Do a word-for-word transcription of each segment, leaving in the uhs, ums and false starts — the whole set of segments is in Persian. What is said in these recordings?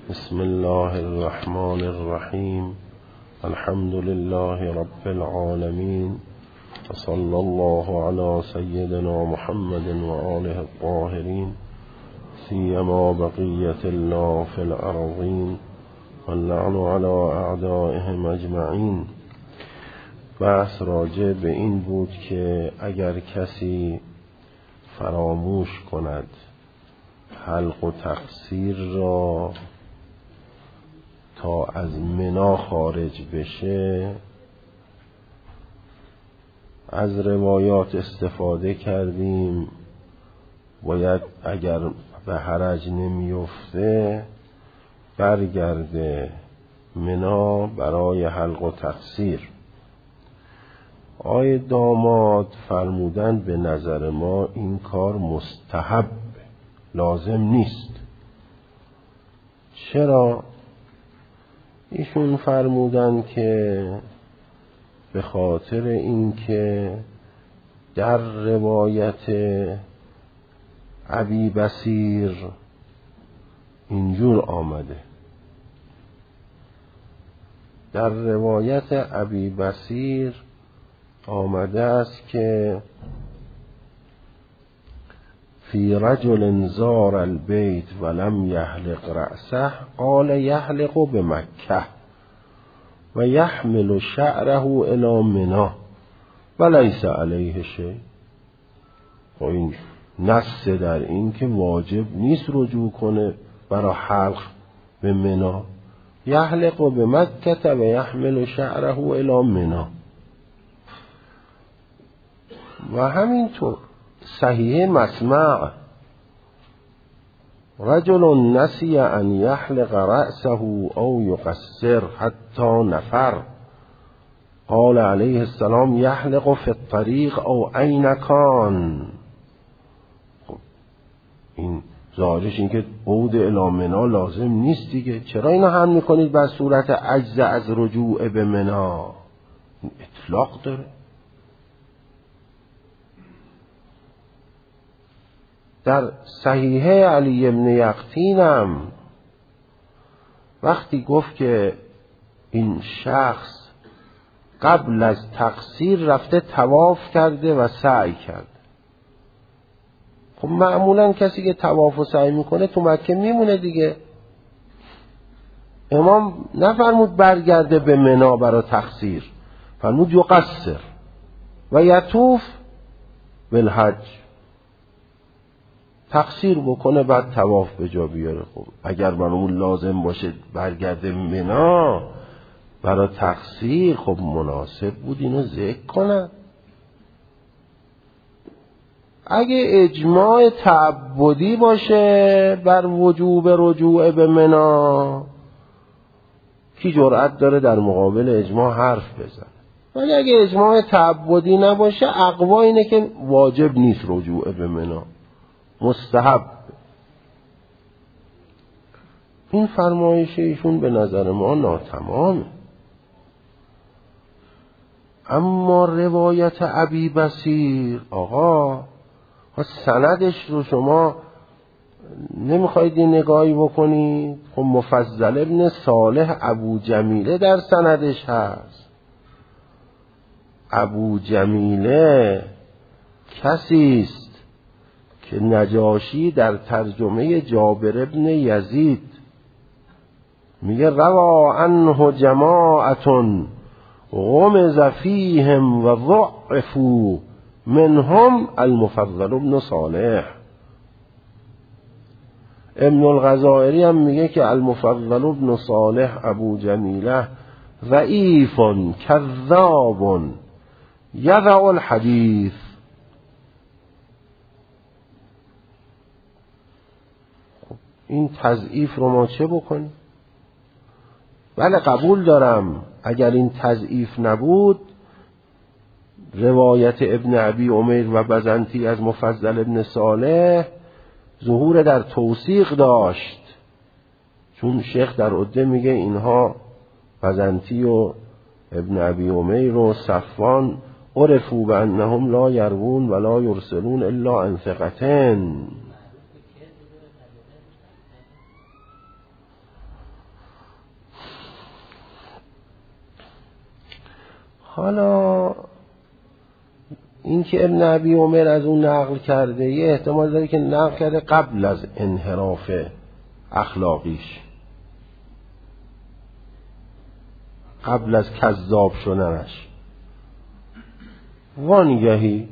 بسم الله الرحمن الرحیم. الحمد لله رب العالمین وصلی الله علی سیدنا محمد و آله الطاهرین سیما بقیة الله فی الارضین واللعن علی اعدائهم اجمعین. بحث راجع به این بود که اگر کسی فراموش کند حلق و تقصیر را تا از منا خارج بشه، از روایات استفاده کردیم باید اگر به حرج نمیفته برگرده منا برای حلق و تقصیر. آقای داماد فرمودن به نظر ما این کار مستحب، لازم نیست. چرا؟ ایشون فرمودن که به خاطر اینکه در روایت ابی بصیر اینجور آمده، در روایت ابی بصیر آمده است که فی رجل زار البیت ولم یحلق رأسه قال یحلق بمکه و یحمل شعره الی منی ولیس علیه شیء. و این نص در این که واجب نیست رجوع کنه برای حلق به منی. یحلق بمکه و یحمل شعره الی منی. و همینطور صحیح مسمع رجل نسی ان یحلق رأسه او یقصر حتی نفر قال علیه السلام یحلق فی الطریق او این کان. خب این ظاهرش این که عود الی منی لازم نیست دیگه. چرا اینو هم میکنید بر صورت عجز از رجوع به منی؟ اطلاق داره. در صحیحه علی بن یقطینم وقتی گفت که این شخص قبل از تقصیر رفته طواف کرده و سعی کرده. خب معمولا کسی که طواف و سعی میکنه تو مکه میمونه دیگه. امام نفرمود برگرده به منی برای تقصیر، فرمود یقصر و یطوف بالحج، تقصیر بکنه بعد طواف به جا بیاره. خب اگر برامون لازم باشه برگرده منا برای تقصیر، خب مناسب بود اینو ذکر کنن. اگه اجماع تعبدی باشه بر وجوب رجوع به منا، کی جرأت داره در مقابل اجماع حرف بزنه؟ ولی اگه اجماع تعبدی نباشه اقوا اینه که واجب نیست رجوع به منا، مستحب. این فرمایش ایشون به نظر ما ناتمامه. اما روایت ابی بصیر، آقا سندش رو شما نمیخواید این نگاهی بکنید؟ خب مفضل ابن صالح ابو جمیله در سندش هست. ابو جمیله کسیست که نجاشی در ترجمه جابر ابن یزید میگه روا عنه جماعت غمز فیهم و ضعفوا منهم المفضل ابن صالح. ابن الغزائری هم میگه که المفضل ابن صالح ابو جمیله ضعیف کذاب یضع الحدیث. این تضعیف رو ما چه بکنیم؟ بله قبول دارم اگر این تضعیف نبود روایت ابن ابی عمیر و بزنتی از مفضل ابن صالح ظهور در توثیق داشت، چون شیخ در عده میگه اینها بزنتی و ابن ابی عمیر و صفوان عرفوا بانهم لا یروون ولا یرسلون الا عن ثقتین. حالا این که ابن ابی عمر از اون نقل کرده یه احتمال داره که نقل کرده قبل از انحراف اخلاقیش، قبل از کذاب شدنش. وانگهی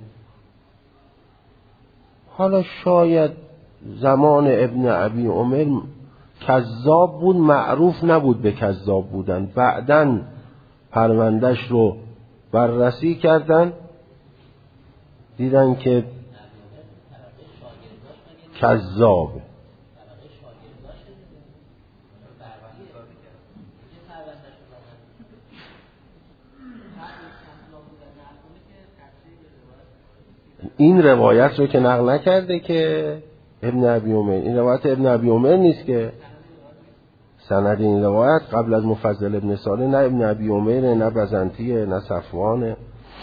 حالا شاید زمان ابن ابی عمر کذاب بود، معروف نبود به کذاب بودن، بعداً پروندهش رو بررسی کردن دیدن که کذابه. این روایت رو که نقل نکرده که ابن ابی عمر، این روایت ابن ابی عمر نیست که سند این روایت قبل از مفضل ابن صالح نه ابن ابی عمر، نه بزنطیه، نه صفوانه.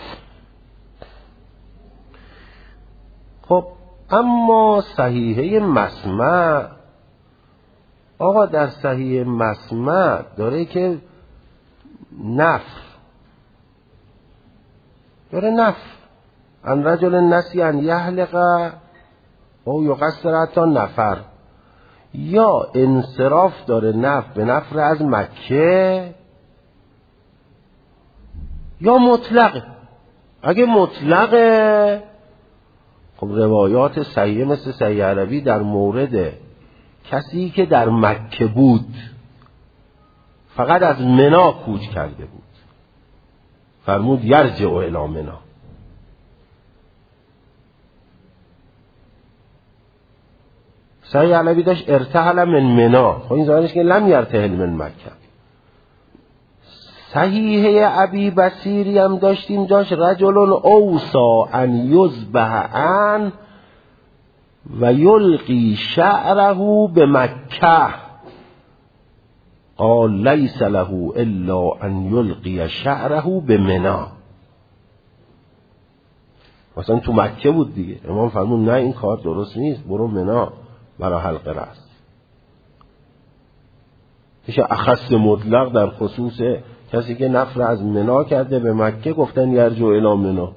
خب اما صحیحه مسمع، آقا در صحیح مسمع داره که نفر داره نفر ان رجل نسی ان یحلق او یقصر حتی نفر، یا انصراف داره نفر به نفر از مکه، یا مطلقه. اگه مطلقه خب روایات صحیح مثل صحیح عربی در مورد کسی که در مکه بود فقط از منا کوچ کرده بود فرمود یرجع الی منا. صحیح عربی داشت ارتحل من منا، خب این ظاهرش که لم یرتحل من مکه. صحیحه ابی بصیری هم داشتیم داشت رجل اوصا ان یذبح عن و یلقی شعره به مکه قال لیس له الا ان یلقی شعره به منا. مثلا تو مکه بود دیگه، امام فرمود نه این کار درست نیست، برو منا برای حلق رأس. میشه اخص مطلق در خصوص کسی که نفر از منا کرده به مکه گفتن یرجع الی منا.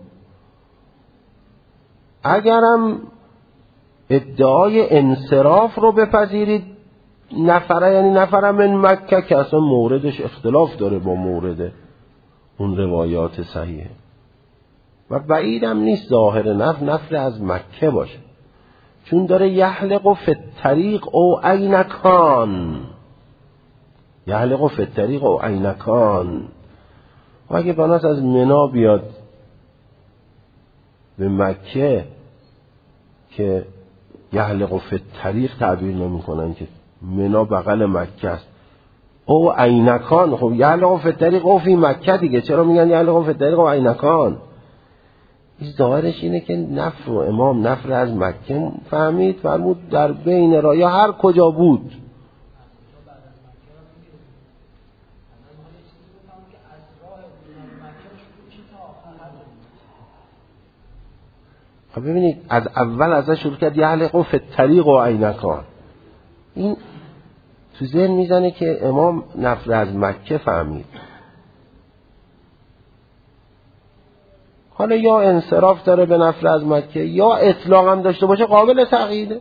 اگرم ادعای انصراف رو بپذیرید نفره یعنی نفره من مکه که اصلا موردش اختلاف داره با مورد اون روایات صحیحه و بعیدم نیست ظاهر نفر نفر از مکه باشه، چون داره یحلق فی الطریق او عینکان، یحلق فی الطریق او عینکان. و اگه بناس از منا بیاد به مکه که یحلق فی الطریق تعبیر نمی کنن که منا بغل مکه است، او عینکان. خب یحلق فی الطریق او فی مکه دیگه، چرا میگن یحلق فی الطریق او عینکان؟ این ظاهرش اینه که نفر و امام نفر از مکه فهمید فرمود در بین را یا هر کجا بود. خب ببینید از اول ازش شروع کرد یحلق فی الطریق و عینکان، این تو ذهن میزنه که امام نفر از مکه فهمید. حالا یا انصراف داره به نفر از مکه یا اطلاق هم داشته باشه قابل تقییده.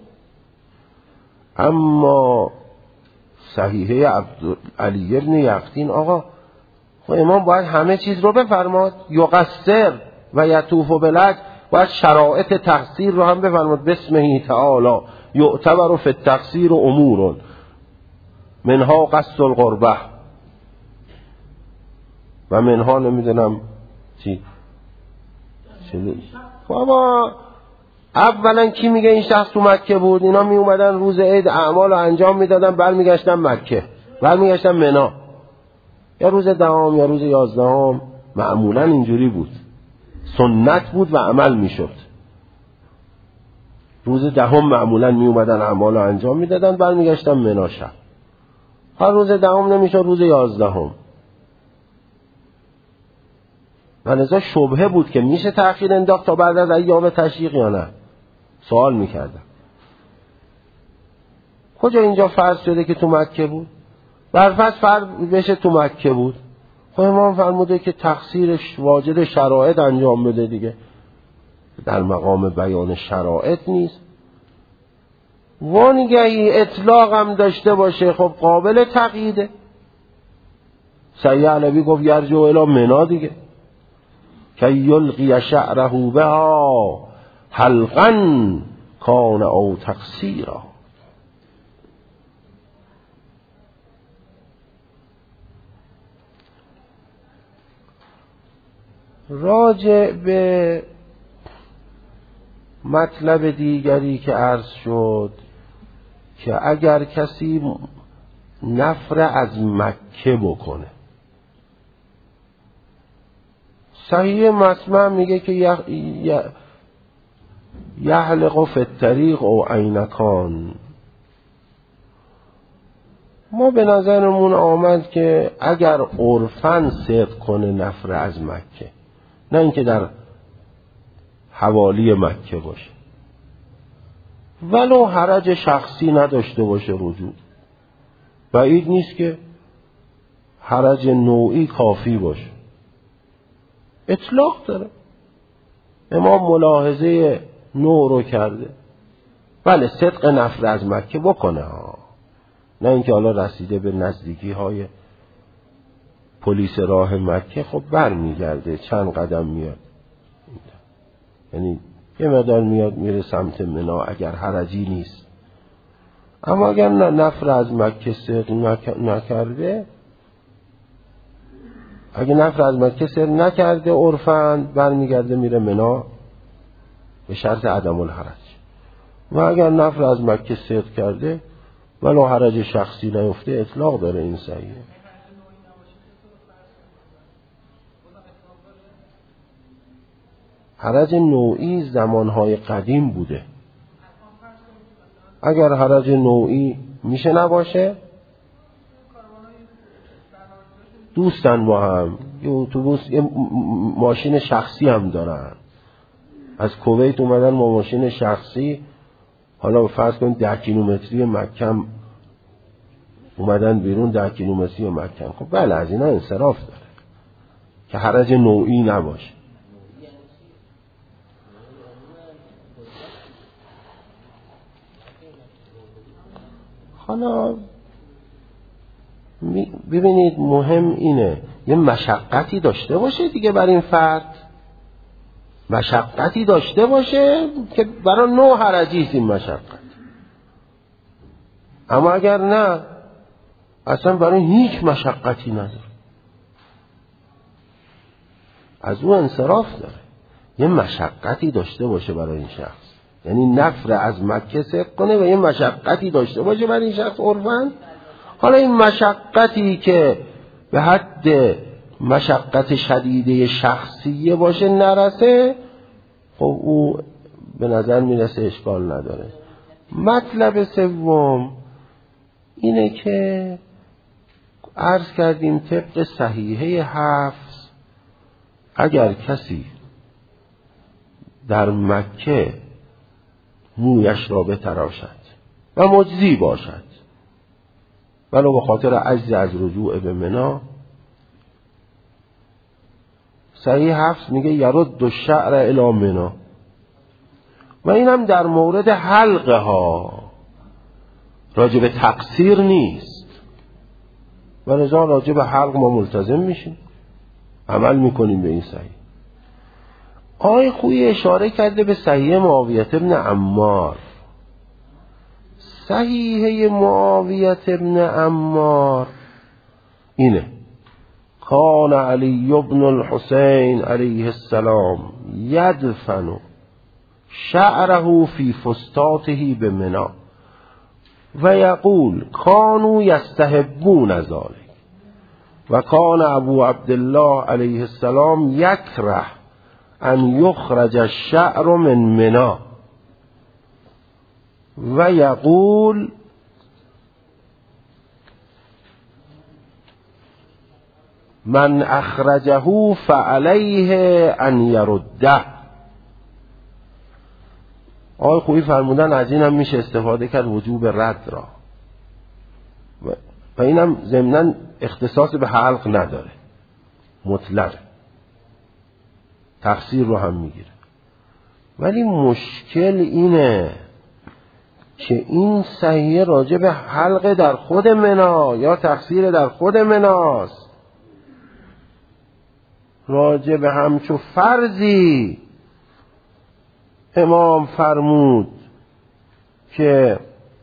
اما صحیحه علی ابن یقطین آقا خب امام باید همه چیز رو بفرماد، یقصر و یطوف بالحج، باید شرایط تقصیر رو هم بفرماد. بسمه تعالی یعتبر فی التقصیر امور منها قصد القربه و منها نمیدونم چی. بابا اولا کی میگه این شخص تو مکه بود؟ اینا می اومدن روز عید اعمال رو انجام میدادن برمیگشتن مکه، برمیگشتن منا، یا روز دهم یا روز یازدهم. معمولا اینجوری بود، سنت بود و عمل میشد. روز دهم معمولا می اومدن اعمال رو انجام میدادن برمیگشتن منا شب. هر روز دهم نمیشد روز یازدهم. و لذا شبهه بود که میشه تأخیر انداخت تا بعد از ایام تشریق یا نه، سوال میکردم. کجا اینجا فرض شده که تو مکه بود؟ برفرض فرض بشه تو مکه بود، خب امام فرموده که تقصیرش واجد شرایط انجام بده دیگه، در مقام بیان شرایط نیست. وانگهی اطلاق هم داشته باشه خب قابل تقییده. سید علوی گفت یرجع الی منی دیگه، که یلقی شعره بها حلقا کان او تقصیرا. راجع به مطلب دیگری که عرض شد که اگر کسی نفر از مکه بکنه، صحیح مسمع میگه که یحلق فی الطریق او عینکان. ما به نظرمون آمد که اگر عرفاً صدق کنه نفر از مکه، نه اینکه در حوالی مکه باشه، ولو حرج شخصی نداشته باشه رجوع، بعید نیست که حرج نوعی کافی باشه. اطلاق داره، امام ملاحظه نوع رو کرده. بله صدق نفر از مکه بکنه ها، نه اینکه حالا رسیده به نزدیکی های پلیس راه مکه خب بر میگرده چند قدم میاد، یعنی یه مقدار میاد میره سمت منی اگر حرجی نیست. اما اگر نفر از مکه صدق نکرده، اگر نفر از مکه صدق نکرده عرفاً برمیگرده میره منی به شرط عدم الحرج. و اگر نفر از مکه صدق کرده ولو حرج شخصی نیفته اطلاق داره. این صحیحه. حرج نوعی زمانهای قدیم بوده، اگر حرج نوعی میشه نباشه، دوستن با هم یه اتوبوس یه ماشین شخصی هم دارن، از کویت اومدن با ماشین شخصی، حالا فرض کنید ده کیلومتری مکه اومدن بیرون، ده کیلومتری مکه، خب بله از اینا انصراف داره که حرج نوعی نباشه. حالا ببینید مهم اینه یه مشقتی داشته باشه دیگه بر این فرد، مشقتی داشته باشه که برای نوع حرجی است این مشقت. اما اگر نه اصلا برای هیچ مشقتی نداره، از او انصراف داره. یه مشقتی داشته باشه برای این شخص، یعنی نفر از مکه صدق کنه و یه مشقتی داشته باشه برای این شخص عرفاً. حالا این مشقتی که به حد مشقت شدیده شخصیه باشه نرسه، خب او به نظر میرسه اشکال نداره. مطلب سوم اینه که عرض کردیم طبق صحیحه حفظ اگر کسی در مکه مویش را بتراشد و مجزی باشد ولو به خاطر عجز از رجوع به منی، صحیح حفظ میگه یرد الشعر الی منی. و اینم در مورد حلقه ها، راجع به تقصیر نیست. و لذا راجع به حلق ما ملتزم میشیم، عمل میکنیم به این صحیح. آقای خویی اشاره کرده به صحیح معاویه ابن عمار. صحیح معاویه ابن عمار اینه: کان علی ابن الحسین علیه السلام یدفن شعره فی فستاته بمنی و یقول کانوا یستحبون ذلک و کان ابو عبدالله علیه السلام یکره ان یخرج الشعر من منی و یقول من اخرجه فعلیه ان یرده. آقای خویی فرمودن از این هم میشه استفاده کرد وجوب رد را، و اینم ضمناً اختصاص به حلق نداره. مطلق تقصیر رو هم میگیره. ولی مشکل اینه که این صحیح راجع به حلقه در خود منا یا تقصیر در خود مناست. راجع به همچو فرضی امام فرمود که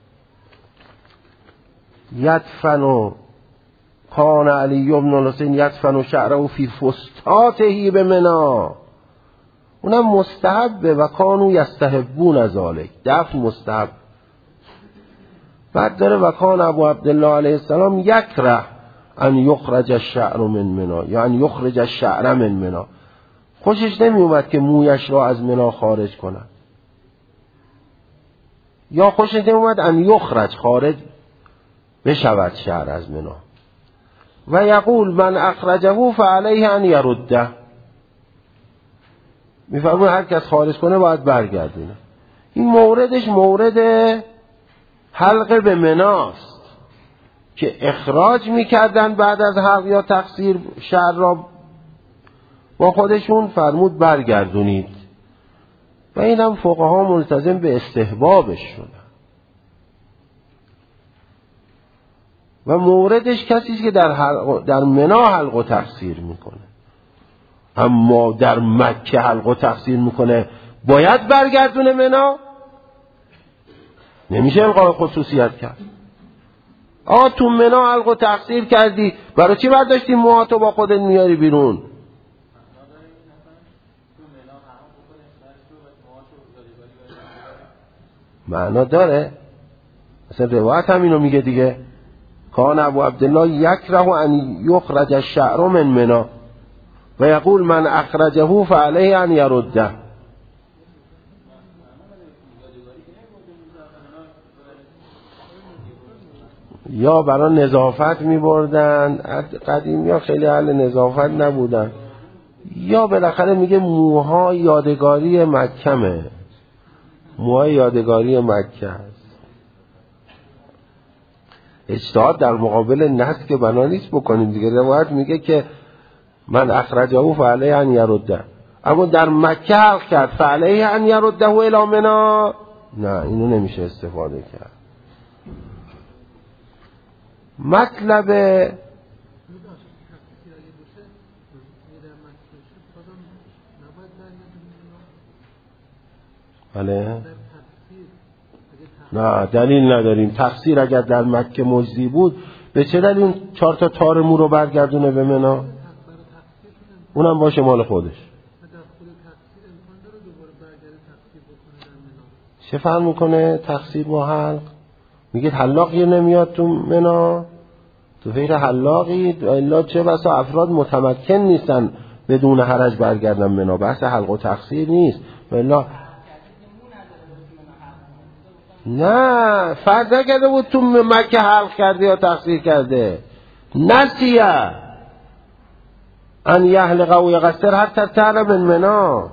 یدفن کان علی بن الحسین یدفن شعره فی فستاته به منا، اونم مستحبه و کانو یستحبون ذالک، دفن مستحب. بعد داره و کان ابو عبدالله علیه السلام یکره ان یخرج الشعر من منا، یا ان یخرج الشعر من منا، خوشش نمی اومد که مویش را از منا خارج کند، یا خوشش نمی اومد ان یخرج خارج بشود شعر از منا. و یقول من اخرجه فعلیه ان یرده، میفرمون هر کس خارج کنه باید برگردونه. این موردش مورد حلقه به مناست که اخراج میکردن بعد از حلق یا تقصیر شعر را با خودشون، فرمود برگردونید. و اینم فقها ملتزم به استحبابش شدن. و موردش کسی که در حلق در منا حلق و تقصیر میکنه، اما در مکه حلق و تقصیر میکنه باید برگردونه منا، نمیشه الغای خصوصیت کرد. آه تو منا حلق و تقصیر کردی، برای چی برداشتی موهاتو با خودت میاری بیرون؟ معنا داره. مثلا روایت هم اینو میگه دیگه، کان ابو عبدالله یکره ان یخرج الشعر من منا و یقول من اخرجه فعلیه ان یرده. یا برای نظافت می بردن، قدیم یا خیلی اهل نظافت نبودن، یا بالاخره میگه موها یادگاری مکمه، موهای یادگاری مکه هست. اجتهاد در مقابل نص که بنا نیست بکنیم دیگه. روایت میگه که من اخرجه فعلیه ان یرده، اما در مکه حلق کرد فعلیه ان یرده الی منا، نه اینو نمیشه استفاده کرد. مطلب بله نه دلیل نداریم. تقصیر اگر در مکه مجزی بود به چه دلیل اون چهار تا تار مو رو برگردونه به منا؟ اونم باشه مال خودش. چه فرق میکنه تقصیر با حلق؟ میگه حلاقی نمیاد تو منا، تو فکر حلاقی الا چه بسا افراد متمکن نیستن بدون حرج برگردن منا. بحث حلق و تقصیر نیست. الا نه فرض نکرده بود تو مکه حلق کرده یا تقصیر کرده، نسیه ان یحلق و یقصر حتی تعلم من منا.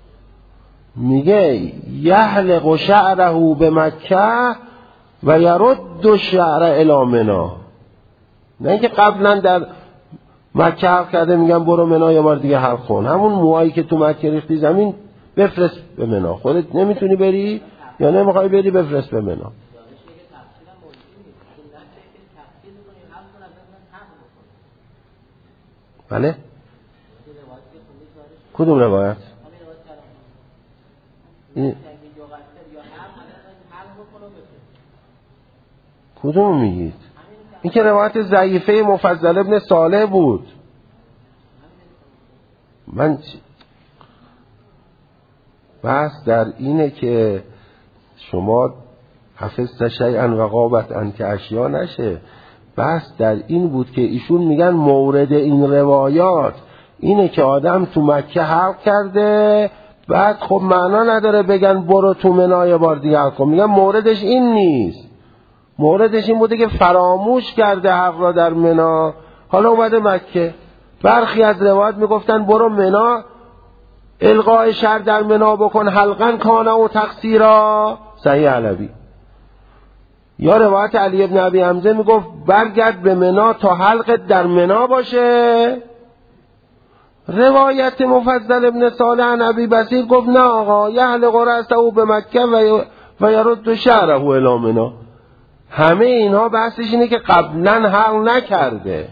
میگه یحلق شعره به مکه و یرد شعر الی منا، نه اینکه قبلا در مکه حلق کرده میگن برو منا یه بار دیگه حلق کن، همون موهایی که تو مکه ریختی زمین بفرست به منا. خودت نمیتونی بری یا نمیخوای بری بفرست به منا. بله کدوم روایت؟ این کدوم میگید؟ این که روایت ضعیفه مفضل ابن صالح بود. من بحث در اینه که شما حفظت شیئا و غابت عنک اشیا نشه. بحث در این بود که ایشون میگن مورد این روایات اینه که آدم تو مکه حلق کرده، بعد خب معنا نداره بگن برو تو منا یه بار دیگه حلق کن. میگن موردش این نیست، موردش این بوده که فراموش کرده حلق را در منا، حالا اومده مکه. برخی از روایات میگفتن برو منا القای شر در منا بکن حلقا کانه و تقصیرا، صحیح علوی. یا روایت علی ابن ابی حمزه میگفت برگرد به منا تا حلقت در منا باشه روایت مفضل ابن صالح عن ابی بصیر گفت نه آقا، یحلق رأسه به مکه و یرد شعره الی منی. همه اینها بحثش اینه که قبلا حلق نکرده.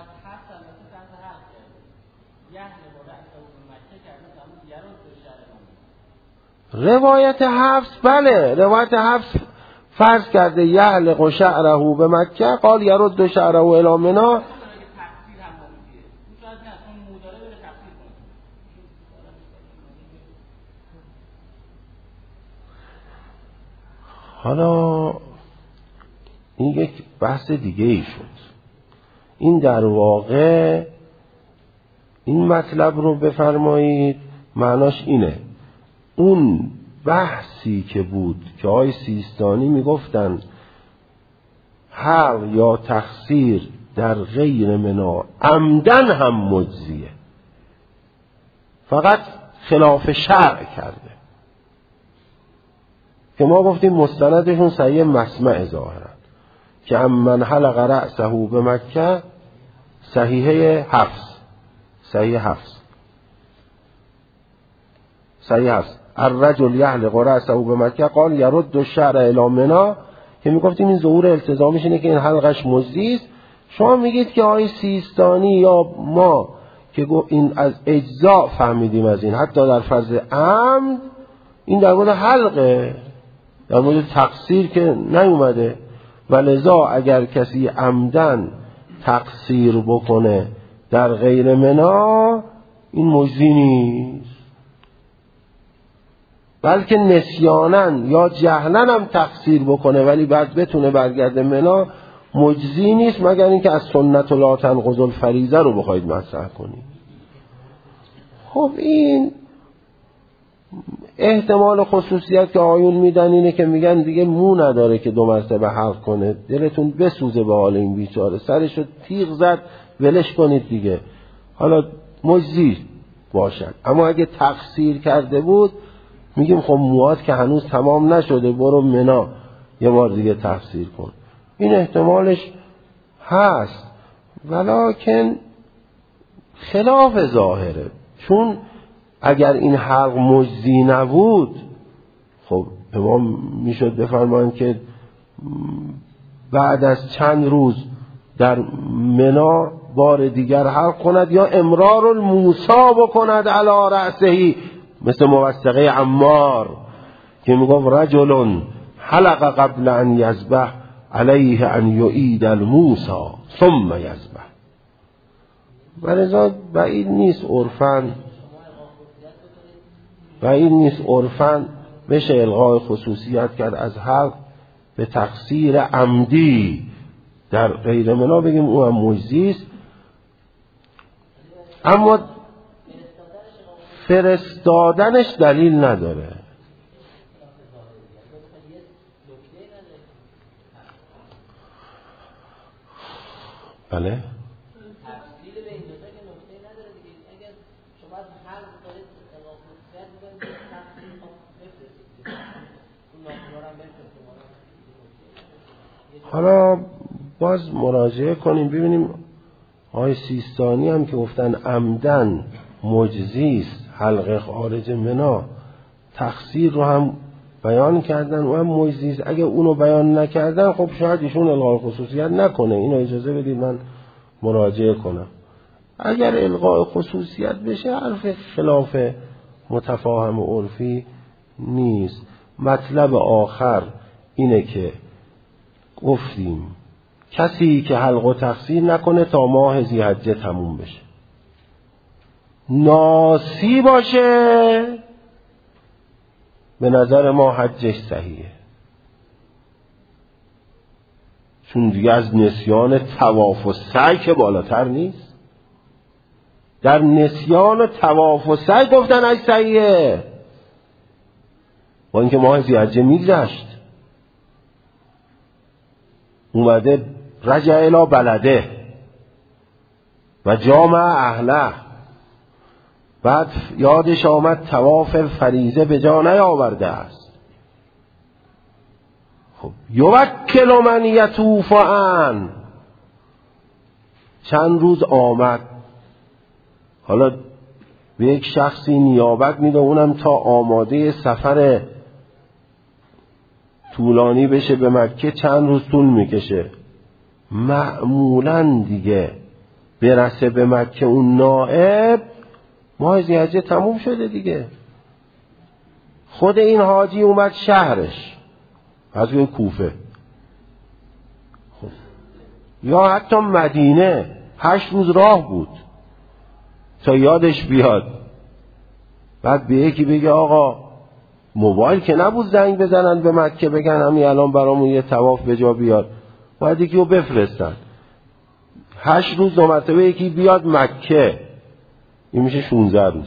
روایت حفص بله، روایت حفص فرض کرده یحلق شعره به مکه قال یرد شعره الی منی. حالا این یک بحث دیگه ای شد. این در واقع این مطلب رو بفرمایید معناش اینه، اون بحثی که بود که آقای سیستانی میگفتن حلق یا تقصیر در غیر منا عمدن هم مجزیه، فقط خلاف شرع کرده، که ما گفتیم مستندشون صحیح مسمع ظاهرا که امن حلق رأسه به مکه صحیحه حفص صحیح حفص صحیح حفص الرجل یحلق رأسه به مکه قال یرد الشعر الی منی، که میگفتیم این ظهور التزامش اینه که این حلقش مجزی است. شما میگید که آقای سیستانی یا ما که این از اجزاء فهمیدیم از این، حتی در فرض عمد این در مورد حلقه، در مورد تقصیر که نیومده، ولذا اگر کسی عمدن تقصیر بکنه در غیر منا این مجزی نیست، بلکه نسیانن یا جهلن هم تقصیر بکنه ولی بعد بتونه برگرده منا مجزی نیست، مگر اینکه از سنت لا تنقض الفریضه رو بخواید مطرح کنید. خب این احتمال خصوصیت که آیون میدن اینه که میگن دیگه مو نداره که دو مرتبه حلق کنه، دلتون بسوزه به حال این بیچاره، سرشو تیغ زد ولش کنید دیگه، حالا مجزی باشد. اما اگه تقصیر کرده بود میگیم خب موات که هنوز تمام نشده، برو منا یه بار دیگه تفسیر کن. این احتمالش هست، ولکن خلاف ظاهره، چون اگر این حلق مجزی نبود خب امام میشد بفرمایند که بعد از چند روز در منا بار دیگر حلق کند یا امرار الموسی بکند علی رأسه، مثل موثقه عمار که میگفت رجل حلق قبل ان یذبح علیه ان یعید الموسی ثم یذبح. ولذا بعید نیست عرفاً بعید نیست عرفاً بشه الغای خصوصیت کرد از حلق به تقصیر عمدی در غیر منا، بگیم او هم مجزی است. اما فرستادنش دلیل نداره. بله حالا باز مراجعه کنیم ببینیم آقای سیستانی هم که گفتن عمدن مجزی است حلقه خارج منا، تقصیر رو هم بیان کردن و هم مجزی است. اگه اونو بیان نکردن خب شاید ایشون الغای خصوصیت نکنه، اینو اجازه بدید من مراجعه کنم. اگر الغای خصوصیت بشه حرف خلاف متفاهم و عرفی نیست. مطلب آخر اینه که گفتیم کسی که حلق و تقصیر نکنه تا ماه ذی‌حجه تموم بشه، ناسی باشه، به نظر ما حجش صحیحه، چون دیگه از نسیان طواف و سعی که بالاتر نیست. در نسیان طواف و سعی گفتن اش صحیحه، با اینکه ماه ذی‌حجه میگذشت، اومده رجع الی بلده و جامع اهله، بعد یادش آمد طواف فریضه به جا نیاورده است. خب یوکل من یطوف عن، چند روز آمد، حالا به یک شخصی نیابت میده، اونم تا آماده سفر طولانی بشه به مکه چند روز طول میکشه. معمولا دیگه برسه به مکه اون نائب ماه ذی‌حجه تموم شده دیگه. خود این حاجی اومد شهرش از روی کوفه خب. یا حتی مدینه هشت روز راه بود تا یادش بیاد، بعد به یکی بگه آقا موبایل که نبود زنگ بزنن به مکه بگن همین الان برامون یه طواف به جا بیاد، باید یکی رو بفرستن. هشت روز دو مرتبه یکی بیاد مکه، این میشه شونزده روز.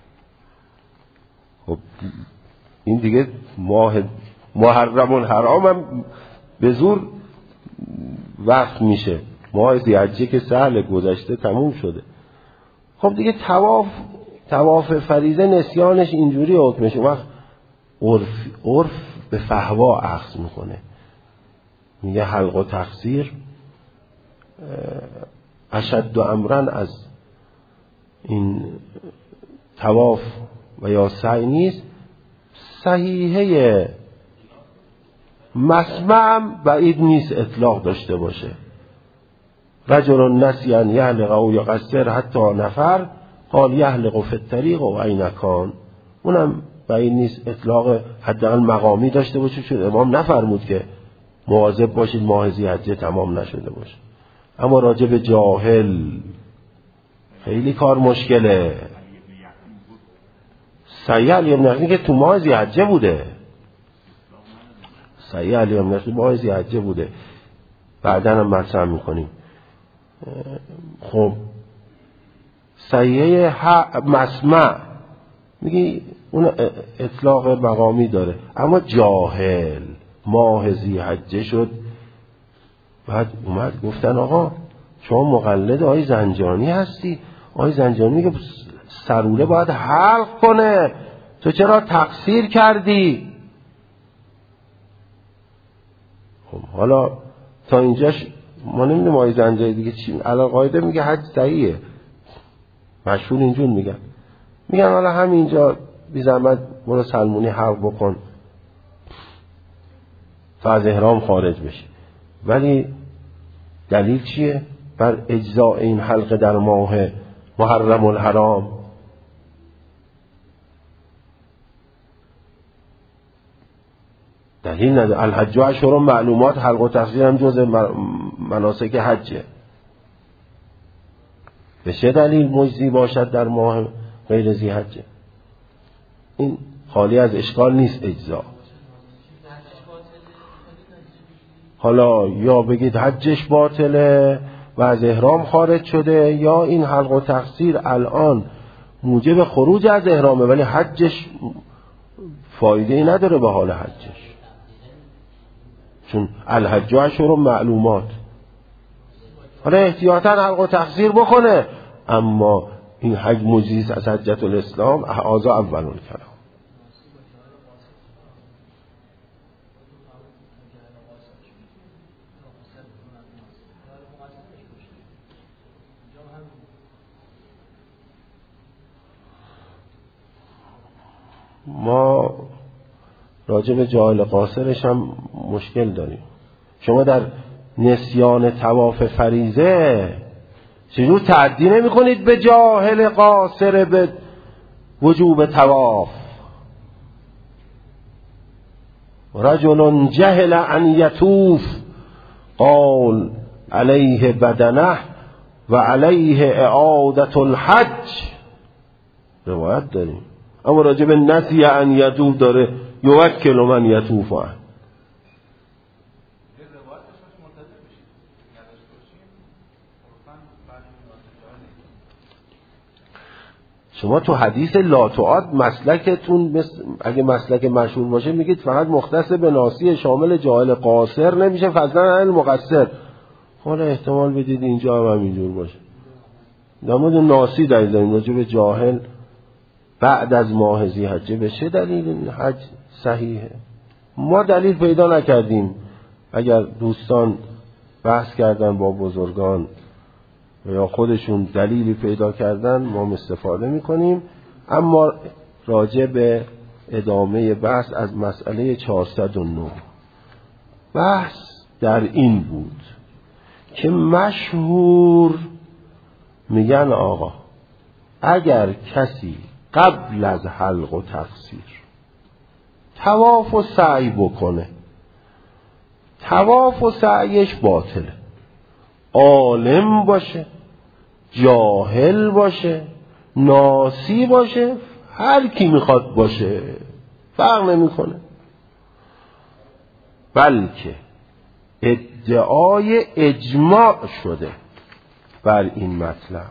خب این دیگه ماه محرم الحرام هم به زور وقت میشه. ماه ذی‌حجه که سهل گذشته تموم شده. خب دیگه طواف طواف فریضه نسیانش اینجوری حکمش. اون وقت عرف عرف به فحوا اخذ میکنه، میگه حلق و تقصیر اشد امرا از این طواف و یا سعی نیست. صحیحه مسمع بعید نیست اطلاق داشته باشه. رجل نسی ان یحلق او یقصر حتی نفر قال یحلق فی الطریق و این کان، اونم بعید نیست اطلاق حداقل مقامی داشته باشه، چون امام نفرمود که مواظب باشید ماه ذی‌حجه تمام نشده باشه. اما راجع به جاهل خیلی کار مشکله. صحیح علی ابن نقی که تو ماه ذی‌حجه بوده، صحیح علی ابن نقی ماه ذی‌حجه بوده، بعدن هم مطرح میکنیم. خب صحیح مسمع میگی اون اطلاق مقامی داره، اما جاهل ماه ذی‌حجه شد، بعد اومد گفتن آقا شما مقلد آقای زنجانی هستی، آقای زنجانی میگه سروله باید حلق کنه، تو چرا تقصیر کردی؟ خب حالا تا اینجاش ما نمیدونم آقای زنجانی دیگه چی الان قاعده میگه حج صحیحه، مشهور اینجور میگن میگن حالا همینجا بی زحمت برو سلمونی حلق بکن تا از احرام خارج بشی. ولی دلیل چیه بر اجزاء این حلقه در ماه محرم الحرام؟ دلیل نداره. الحج اشهر معلومات، حلق و تقصیر هم جز مناسک حجه. به چه دلیل مجزی باشد در ماه غیر ذی‌حجه؟ این خالی از اشکال نیست اجزا. حالا یا بگید حجش باطله و از احرام خارج شده، یا این حلق و تقصیر الان موجب خروج از احرامه ولی حجش فایده ای نداره به حال حجش، چون الحج اشهر معلومات. حالا احتیاطاً حلق و تقصیر بکنه، اما این حج مجزی از حجت الاسلام هذا اول الکلام. ما راجع به جاهل قاصرش هم مشکل داریم. شما در نسیان طواف فریضه چجور تعدی نمی کنید به جاهل قاصر به وجوب طواف؟ رجل جهل ان یطوف قال علیه بدنه و علیه اعادة الحج، روایت داریم. اما راجع به نسی ان یطوف داره یوکل من یطوف عنه. شما تو حدیث لا تعاد مسلکتون اگه مسلک مشهور باشه میگید فقط مختص به ناسی شامل جاهل قاصر نمیشه، فضلا عن المقصر. حالا احتمال بدید اینجا هم همینجور باشه. در مورد ناسی دلیل داریم، راجع به جاهل بعد از ماه ذی‌حجه به چه دلیل این حج صحیحه؟ ما دلیل پیدا نکردیم. اگر دوستان بحث کردن با بزرگان یا خودشون دلیلی پیدا کردن ما استفاده میکنیم. اما راجع به ادامه بحث از مسئله چهارصد و نه. بحث در این بود که مشهور میگن آقا اگر کسی قبل از حلق و تقصیر طواف و سعی بکنه، طواف و سعیش باطله، عالم باشه، جاهل باشه، ناسی باشه، هر کی میخواد باشه، فرق نمیکنه، بلکه ادعای اجماع شده بر این مطلب.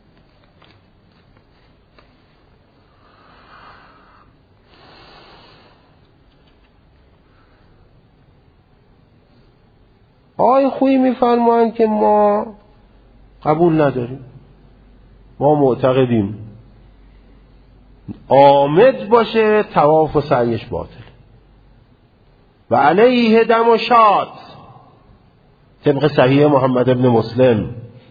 آقای خویی میفرمایند که ما قبول نداریم، ما معتقدیم عامد باشه طواف و سعیش باطل و علیه دم و شاد، طبق صحیح محمد ابن مسلم،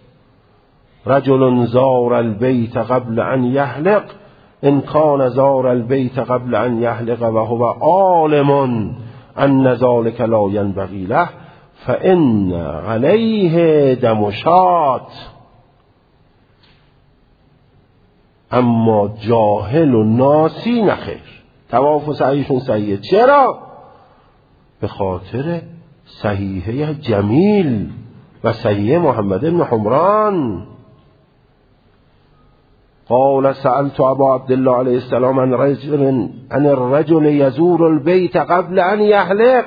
رجل زار البیت قبل ان یحلق ان کان زار البیت قبل ان یحلق و هو عالم ان ذلک لا ینبغی له فان علیه دم و شاد. اما جاهل و ناسی نخیر، طواف و سعیشون صحیحه. چرا؟ به خاطر صحیحه جمیل و صحیحه محمد بن حمران. قال سألت ابا عبدالله علیه السلام عن رجل عن الرجل یزور البیت قبل ان یحلق.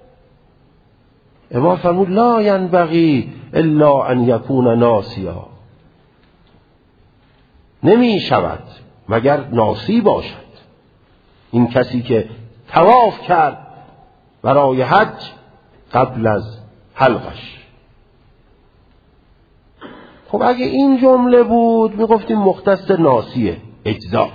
امام فرمود لا ینبغی الا ان یکون ناسیا، نمی شود مگر ناسی باشد. این کسی که طواف کرد برای حج قبل از حلقش. خب اگه این جمله بود میگفتیم مختص ناسیه، اجزا.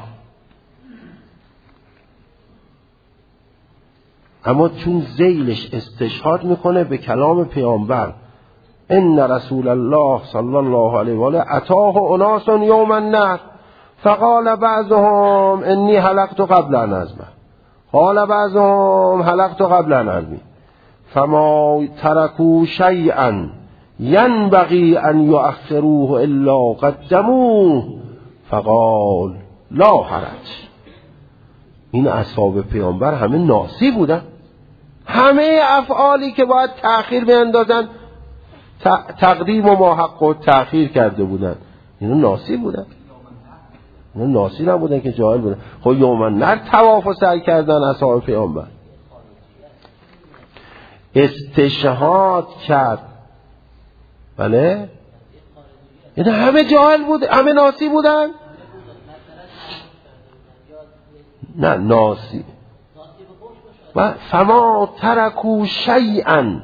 اما چون ذیلش استشهاد میکنه به کلام پیامبر ان رسول الله صلی الله علیه و آله اتاه اناس یوم النحر فقال بعضهم انی حلقت قبل ان ازمه قال بعضهم حلقت قبل ان ارمی فما ترکوا شیئا ینبغی ان یؤخروه الا قدموه فقال لا حرج. این اصحاب پیامبر همه ناسی بودن، همه افعالی که باید تأخیر بیندازن تقدیم و ماحق و تأخیر کرده بودن. اینا ناسی بودن، اینا ناسی نبودن که جاهل بودن. خب یوم النحر طواف و سعی کردن اصحاب پیامبر، استشهاد کرد. بله اینا همه جاهل بود، همه ناسی بودن. نه ناسی و فما ترکو شیئا،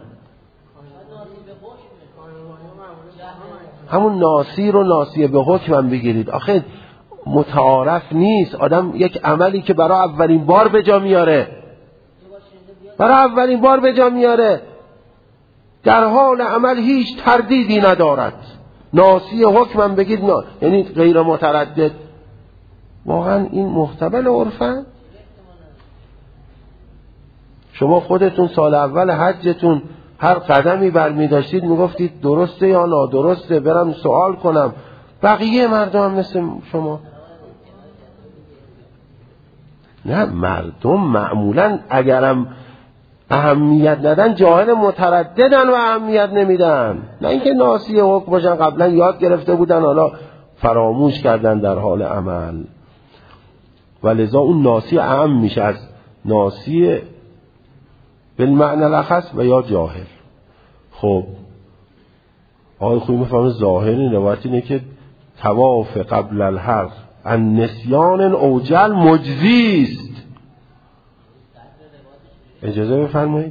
همون ناسی رو ناسی به حکم هم بگیرید. آخه متعارف نیست آدم یک عملی که برای اولین بار به جا میاره، برای اولین بار به جا میاره، در حال عمل هیچ تردیدی ندارد، ناسی حکم هم بگید نه، یعنی غیر متردد. واقعا این محتمل عرفن؟ شما خودتون سال اول حجتون هر قدمی برمی داشتید میگفتید درسته یا نادرسته، برم سوال کنم. بقیه مردم هم مثل شما؟ نه، مردم معمولا اگرم اهمیت ندن جاهل مترددن و اهمیت نمیدن، نه اینکه ناسی حکم باشن قبلا یاد گرفته بودن حالا فراموش کردن در حال عمل. ولذا اون ناسی اهم میشه از ناسی بالمعنی الاخص و یا جاهل. خب آقای خویی میفهمه ظاهر این روایت اینه که طواف قبل الحلق ان نسیان اوجل مجزیست. اجازه بفرمایید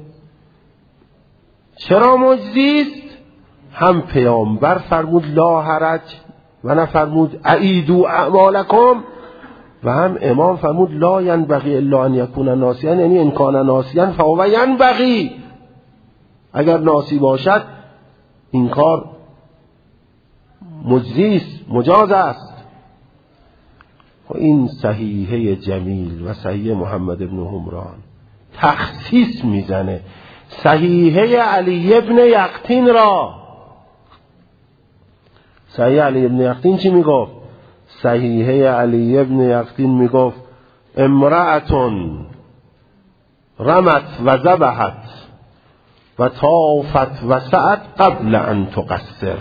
چرا مجزیست؟ هم پیامبر فرمود لا حرج و نه فرمود اعیدوا اعمالکم، و هم امام فرمود لا ینبغی الا ان یکون ناسیا، یعنی ان کان ناسیا فهو ینبغی، اگر ناسی باشد این کار مجزی است، مجاز است. این صحیحه جمیل و صحیح محمد ابن حمران تخصیص میزنه صحیحه علی ابن یقطین را. صحیح علی ابن یقطین چی میگفت؟ صحیحه علی ابن یقطین میگفت امرأتون رمت و ذبحت و طافت و سعت قبل ان تقصر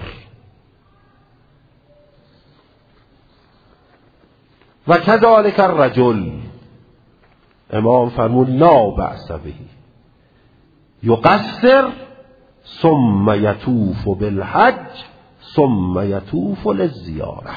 و کذالک الرجل. امام فرمود لا بأس به یقصر ثم یطوف بالحج ثم یطوف للزیاره.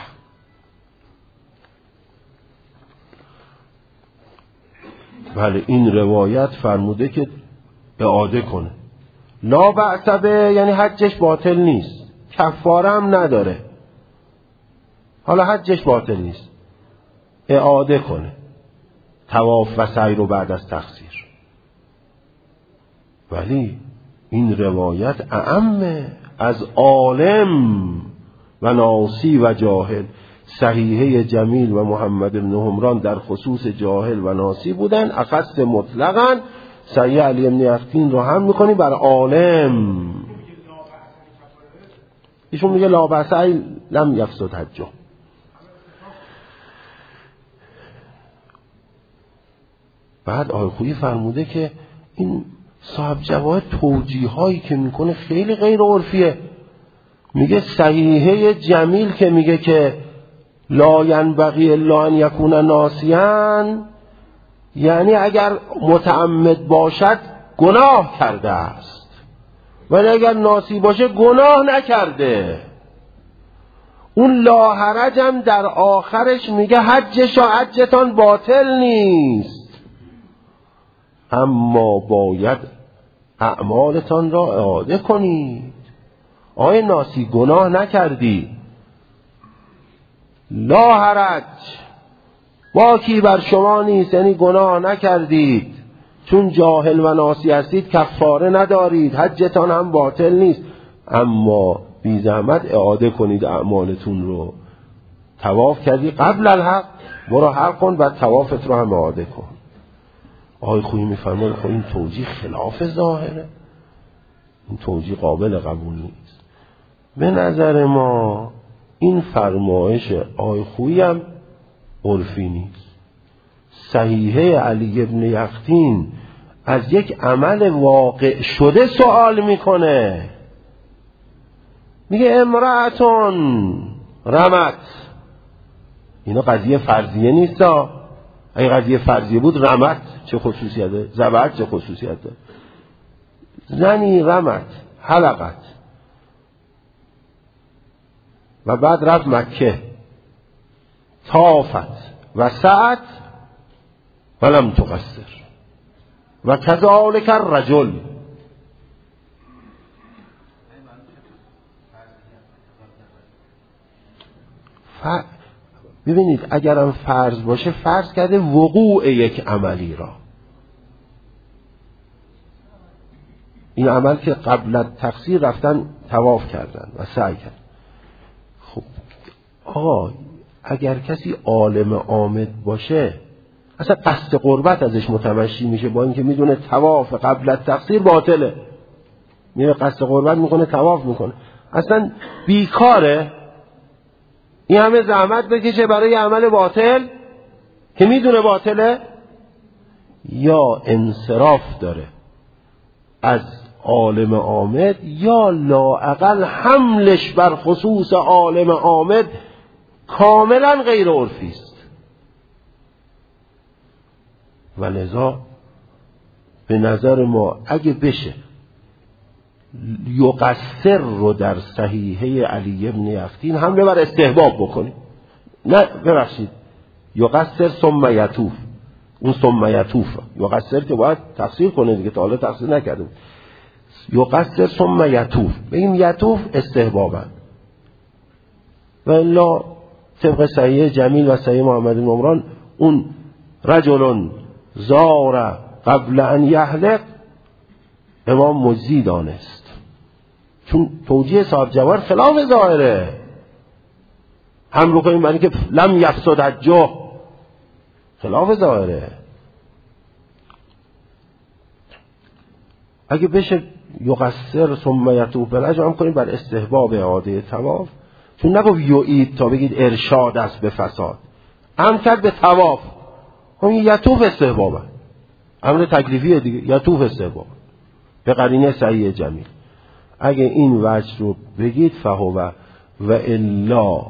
بله این روایت فرموده که اعاده کنه. لا بأس به یعنی حجش باطل نیست، کفاره هم نداره، حالا حجش باطل نیست، اعاده کنه طواف و سعی رو بعد از تقصیر. ولی این روایت اعمه از عالم و ناسی و جاهل. صحیحه جمیل و محمد بن حمران در خصوص جاهل و ناسی بودن، اخص مطلقاً صحیح علی بن یقطین رو هم میکنی بر عالم. ایشون میگه لا بأس لم یفسد حجه. بعد آقای خویی فرموده که این صاحب جواهر توجیه هایی که میکنه خیلی غیر عرفیه. میگه صحیحه جمیل که میگه که لا ینبغی الا ان یکون ناسیان، یعنی اگر متعمد باشد گناه کرده است، ولی اگر ناسی باشه گناه نکرده. اون لا حرج هم در آخرش میگه حجش و حجتان باطل نیست، اما باید اعمالتان را اعاده کنید. آیا ناسی گناه نکردی، لا حرج، باکی بر شما نیست، یعنی گناه نکردید، چون جاهل و ناسی هستید کفاره ندارید، حجتان هم باطل نیست، اما بی زحمت اعاده کنید اعمالتون رو. طواف کردی قبل الحق، برو حق کن و طوافت رو هم اعاده کن. آقای خویی میفرماید خب این توجیه خلاف ظاهره، این توجیه قابل قبول نیست. به نظر ما این فرمایش آقای خویی هم عرفی نیست. صحیحه علی ابن یقطین از یک عمل واقع شده سوال میکنه. میگه امرأتون رمت، اینا قضیه فرضیه نیست. اگه قضیه فرضیه بود رمت چه خصوصیت داره؟ ذبحت چه خصوصیت داره؟ زنی رمت حلقت و بعد رفت مکه، طافت و سعت ولم تقصر و کذالک الرجل. ف... ببینید اگرم فرض باشه، فرض کرده وقوع یک عملی را. این عمل که قبل از تقصیر رفتن طواف کردن و سعی کردن. خب آقا اگر کسی عالم عامد باشه اصلا قصد قربت ازش متمشی میشه، با اینکه میدونه طواف قبل از تقصیر باطله، میره قصد قربت میکنه، طواف میکنه، اصلا بیکاره این همه زحمت بکشه برای عمل باطل که میدونه باطله. یا انصراف داره از عالم عامد، یا لااقل حملش بر خصوص عالم عامد کاملا غیر عرفی است. و لذا به نظر ما اگه بشه یقصر رو در صحیحه علی ابن یقطین حمله بر استحباب بکنیم. نه ببخشید، یقصر ثم یطوف، اون ثم یطوف یقصر که باید تقصیر کنه دیگه، تا حالا تقصیر نکرده. یقصر ثم یطوف، بگیم یطوف استحبابا. و الا طبق صحیح جمیل و صحیح محمد بن حمران اون رجل زار قبل ان یحلق امام مجزی دانست، چون توجیه صاحب جواهر خلاف ظاهره. هم رو کنیم برای که لم یفسد حجه، خلاف ظاهره. اگه بشه یقصر ثم یتوب بلا جمع کنیم بر استحباب اعاده طواف، چون نگفت یعید تا بگید ارشاد است به فساد، امر کرد به طواف. اون یتوب استحبابه، امر تکلیفیه دیگه، یتوب استحباب به قرینه صحیح جمیل. اگه این وجه رو بگید فهو و الا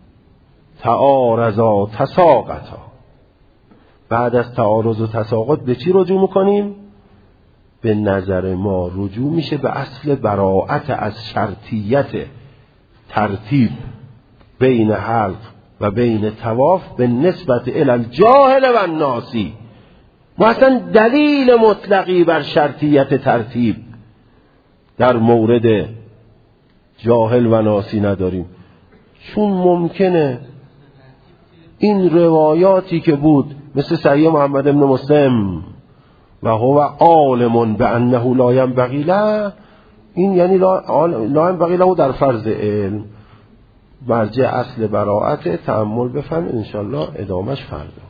تعارضا تساقطا، بعد از تعارض و تساقط به چی رجوع میکنیم؟ به نظر ما رجوع میشه به اصل براءت از شرطیت ترتیب بین حلق و بین طواف به نسبت الی الجاهل و الناسی. ما اصلا دلیل مطلقی بر شرطیت ترتیب در مورد جاهل و ناسی نداریم، چون ممکنه این روایاتی که بود مثل صحیح محمد بن مسلم و هو عالم بانه لا ينبغي له، این یعنی لا ينبغي له در فرض علم، مرجع اصل براءت. تأمل بفهم انشالله ادامش فردا.